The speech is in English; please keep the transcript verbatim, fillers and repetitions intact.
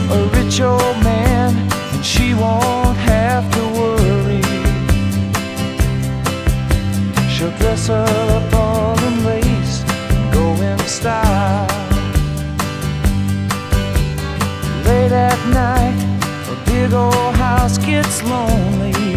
a rich old man, and she won't have to worry. She'll dress up all in lace and go in style. Late at night, a big old house gets lonely.